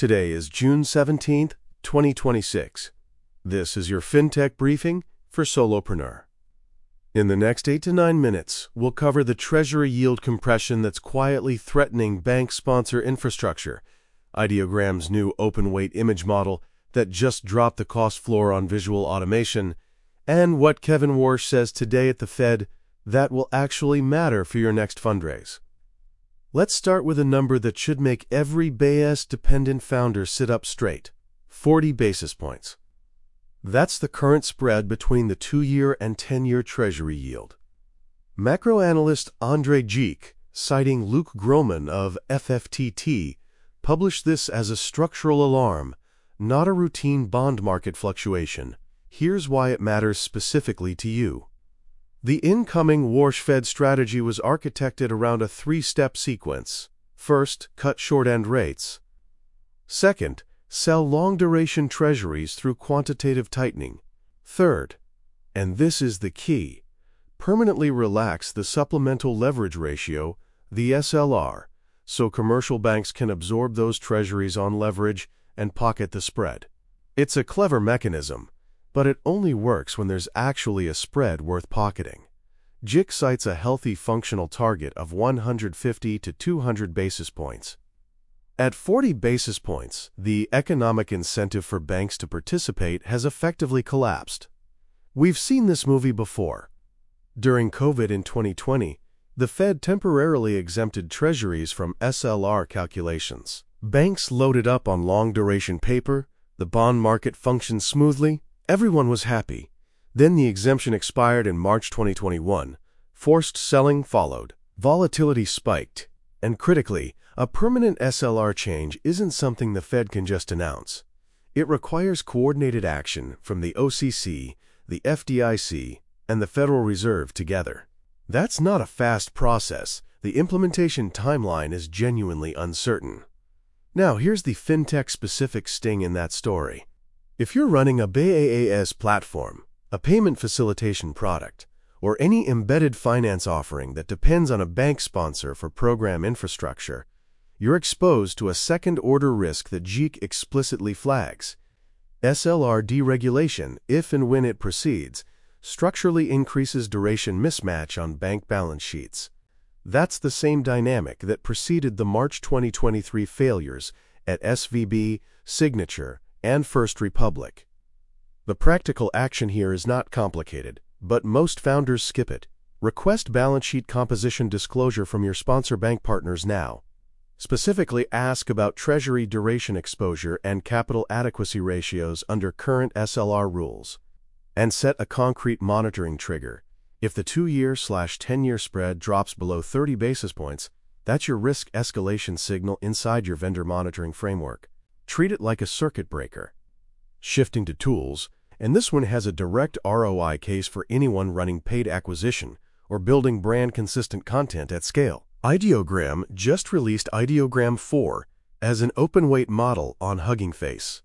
Today is June 17th, 2026. This is your FinTech briefing for Solopreneur. In the next 8 to 9 minutes, we'll cover the Treasury yield compression that's quietly threatening bank sponsor infrastructure, Ideogram's new open-weight image model that just dropped the cost floor on visual automation, and what Kevin Warsh says today at the Fed that will actually matter for your next fundraise. Let's start with a number that should make every Bayes-dependent founder sit up straight: 40 basis points. That's the current spread between the 2-year and 10-year Treasury yield. Macro analyst Andrei Geek, citing Luke Groman of FFTT, published this as a structural alarm, not a routine bond market fluctuation. Here's why it matters specifically to you. The incoming Warsh Fed strategy was architected around a 3-step sequence. First, cut short-end rates. Second, sell long-duration treasuries through quantitative tightening. Third, and this is the key, permanently relax the supplemental leverage ratio, the SLR, so commercial banks can absorb those treasuries on leverage and pocket the spread. It's a clever mechanism, but it only works when there's actually a spread worth pocketing. JIC cites a healthy functional target of 150 to 200 basis points. At 40 basis points, the economic incentive for banks to participate has effectively collapsed. We've seen this movie before. During COVID in 2020, the Fed temporarily exempted treasuries from SLR calculations. Banks loaded up on long-duration paper, the bond market functioned smoothly, everyone was happy. Then the exemption expired in March 2021. Forced selling followed. Volatility spiked. And critically, a permanent SLR change isn't something the Fed can just announce. It requires coordinated action from the OCC, the FDIC, and the Federal Reserve together. That's not a fast process. The implementation timeline is genuinely uncertain. Now, here's the FinTech-specific sting in that story. If you're running a BaaS platform, a payment facilitation product, or any embedded finance offering that depends on a bank sponsor for program infrastructure, you're exposed to a second-order risk that JIC explicitly flags. SLR deregulation, if and when it proceeds, structurally increases duration mismatch on bank balance sheets. That's the same dynamic that preceded the March 2023 failures at SVB, Signature, and First Republic. The practical action here is not complicated, but most founders skip it. Request balance sheet composition disclosure from your sponsor bank partners now. Specifically ask about Treasury duration exposure and capital adequacy ratios under current SLR rules. And set a concrete monitoring trigger. If the 2-year/10-year spread drops below 30 basis points, that's your risk escalation signal inside your vendor monitoring framework. Treat it like a circuit breaker. Shifting to tools, and this one has a direct ROI case for anyone running paid acquisition or building brand-consistent content at scale. Ideogram just released Ideogram 4 as an open-weight model on Hugging Face.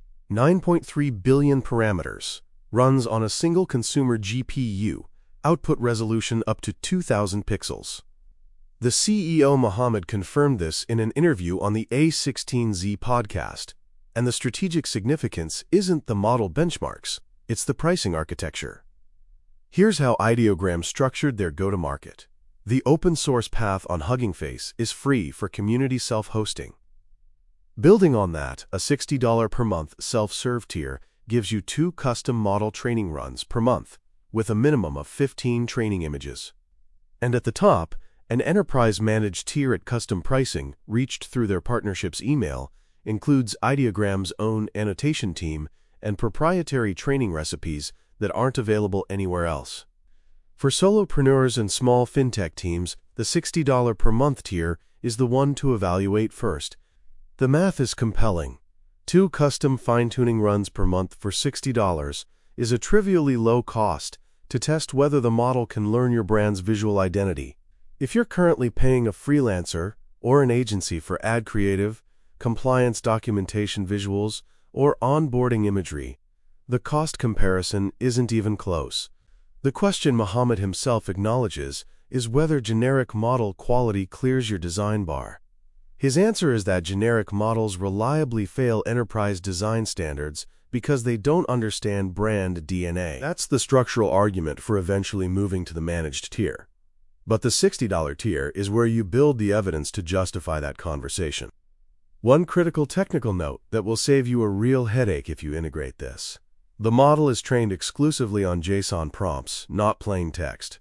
9.3 billion parameters, runs on a single consumer GPU, output resolution up to 2,000 pixels. The CEO Mohammed confirmed this in an interview on the A16Z podcast. And the strategic significance isn't the model benchmarks, it's the pricing architecture. Here's how Ideogram structured their go-to-market. The open-source path on Hugging Face is free for community self-hosting. Building on that, a $60 per month self-serve tier gives you 2 custom model training runs per month, with a minimum of 15 training images. And at the top, an enterprise-managed tier at custom pricing, reached through their partnership's email, includes Ideogram's own annotation team and proprietary training recipes that aren't available anywhere else. For solopreneurs and small fintech teams, the $60 per month tier is the one to evaluate first. The math is compelling. 2 custom fine-tuning runs per month for $60 is a trivially low cost to test whether the model can learn your brand's visual identity. If you're currently paying a freelancer or an agency for ad creative, compliance documentation visuals, or onboarding imagery, the cost comparison isn't even close. The question Mohammed himself acknowledges is whether generic model quality clears your design bar. His answer is that generic models reliably fail enterprise design standards because they don't understand brand DNA. That's the structural argument for eventually moving to the managed tier. But the $60 tier is where you build the evidence to justify that conversation. One critical technical note that will save you a real headache if you integrate this. The model is trained exclusively on JSON prompts, not plain text.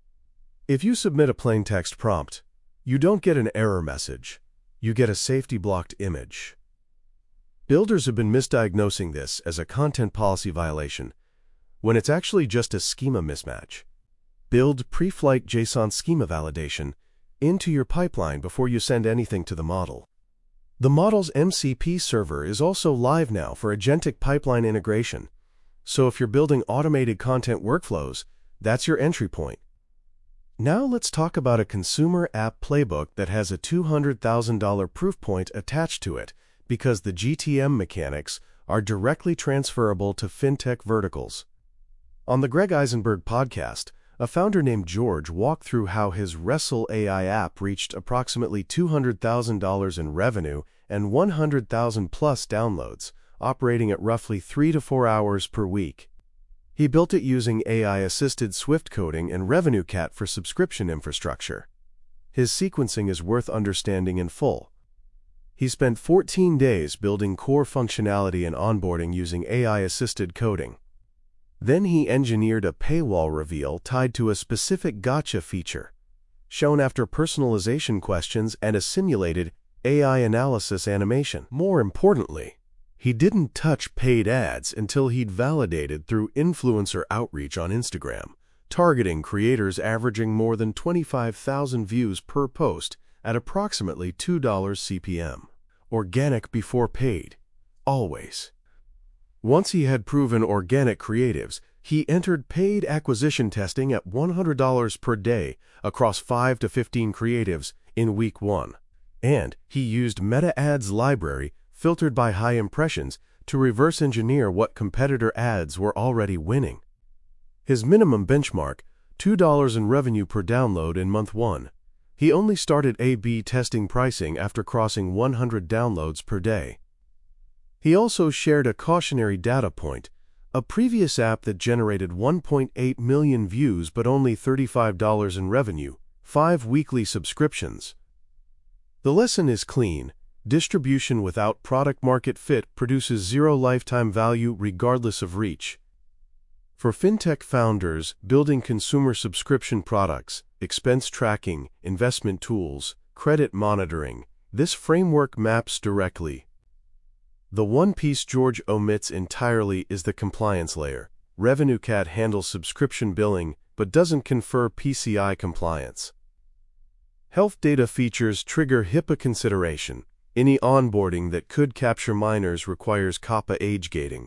If you submit a plain text prompt, you don't get an error message. You get a safety-blocked image. Builders have been misdiagnosing this as a content policy violation, when it's actually just a schema mismatch. Build pre-flight JSON schema validation into your pipeline before you send anything to the model. The model's MCP server is also live now for agentic pipeline integration, so if you're building automated content workflows, that's your entry point. Now let's talk about a consumer app playbook that has a $200,000 proof point attached to it because the GTM mechanics are directly transferable to fintech verticals. On the Greg Eisenberg podcast, a founder named George walked through how his Wrestle AI app reached approximately $200,000 in revenue and 100,000 plus downloads, operating at roughly 3 to 4 hours per week. He built it using AI-assisted Swift coding and RevenueCat for subscription infrastructure. His sequencing is worth understanding in full. He spent 14 days building core functionality and onboarding using AI-assisted coding. Then he engineered a paywall reveal tied to a specific gotcha feature, shown after personalization questions and a simulated AI analysis animation. More importantly, he didn't touch paid ads until he'd validated through influencer outreach on Instagram, targeting creators averaging more than 25,000 views per post at approximately $2 CPM. Organic before paid, always. Once he had proven organic creatives, he entered paid acquisition testing at $100 per day across 5 to 15 creatives in week 1. And he used Meta Ads library filtered by high impressions to reverse engineer what competitor ads were already winning. His minimum benchmark, $2 in revenue per download in month 1. He only started A/B testing pricing after crossing 100 downloads per day. He also shared a cautionary data point, a previous app that generated 1.8 million views but only $35 in revenue, 5 weekly subscriptions. The lesson is clean. Distribution without product-market fit produces zero lifetime value regardless of reach. For fintech founders building consumer subscription products, expense tracking, investment tools, credit monitoring, this framework maps directly. The one piece George omits entirely is the compliance layer. RevenueCat handles subscription billing but doesn't confer PCI compliance. Health data features trigger HIPAA consideration. Any onboarding that could capture minors requires COPPA age gating.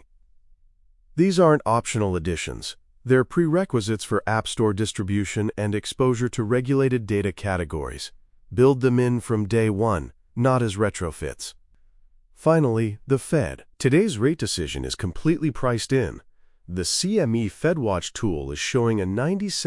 These aren't optional additions. They're prerequisites for App Store distribution and exposure to regulated data categories. Build them in from day one, not as retrofits. Finally, the Fed. Today's rate decision is completely priced in. The CME FedWatch tool is showing a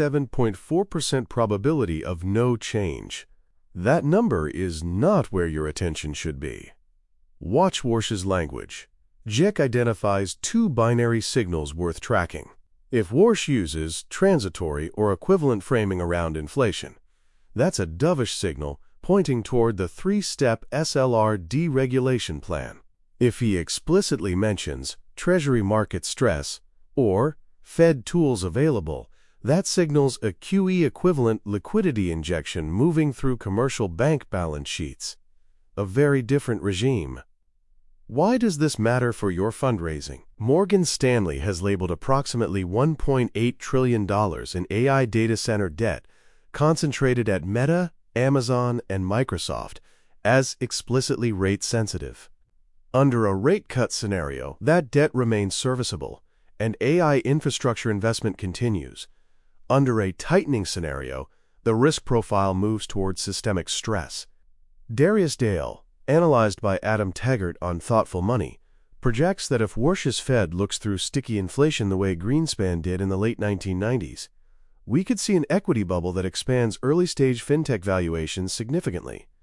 97.4% probability of no change. That number is not where your attention should be. Watch Warsh's language. JIC identifies 2 binary signals worth tracking. If Warsh uses transitory or equivalent framing around inflation, that's a dovish signal pointing toward the 3-step SLR deregulation plan. If he explicitly mentions Treasury market stress or Fed tools available, that signals a QE-equivalent liquidity injection moving through commercial bank balance sheets. A very different regime. Why does this matter for your fundraising? Morgan Stanley has labeled approximately $1.8 trillion in AI data center debt concentrated at Meta, Amazon, and Microsoft as explicitly rate-sensitive. Under a rate cut scenario, that debt remains serviceable, and AI infrastructure investment continues. Under a tightening scenario, the risk profile moves towards systemic stress. Darius Dale, analyzed by Adam Taggart on Thoughtful Money, projects that if Warsh's Fed looks through sticky inflation the way Greenspan did in the late 1990s, we could see an equity bubble that expands early-stage fintech valuations significantly.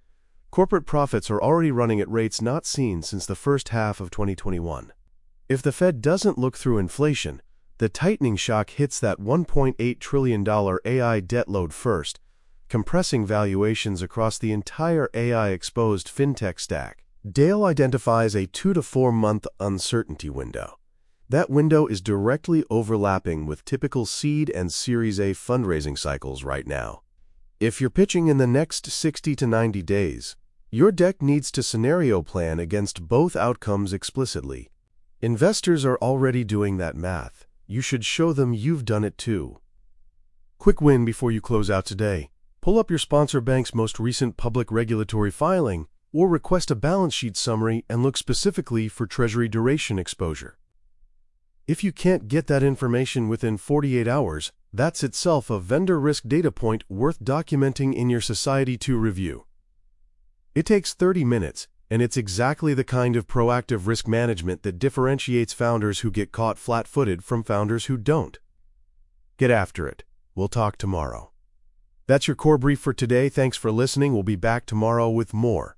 Corporate profits are already running at rates not seen since the first half of 2021. If the Fed doesn't look through inflation, the tightening shock hits that $1.8 trillion AI debt load first, compressing valuations across the entire AI-exposed fintech stack. Dale identifies a 2 to 4 month uncertainty window. That window is directly overlapping with typical seed and Series A fundraising cycles right now. If you're pitching in the next 60 to 90 days, your deck needs to scenario plan against both outcomes explicitly. Investors are already doing that math. You should show them you've done it too. Quick win before you close out today. Pull up your sponsor bank's most recent public regulatory filing or request a balance sheet summary and look specifically for Treasury duration exposure. If you can't get that information within 48 hours, that's itself a vendor risk data point worth documenting in your Society 2 review. It takes 30 minutes, and it's exactly the kind of proactive risk management that differentiates founders who get caught flat-footed from founders who don't. Get after it. We'll talk tomorrow. That's your core brief for today. Thanks for listening. We'll be back tomorrow with more.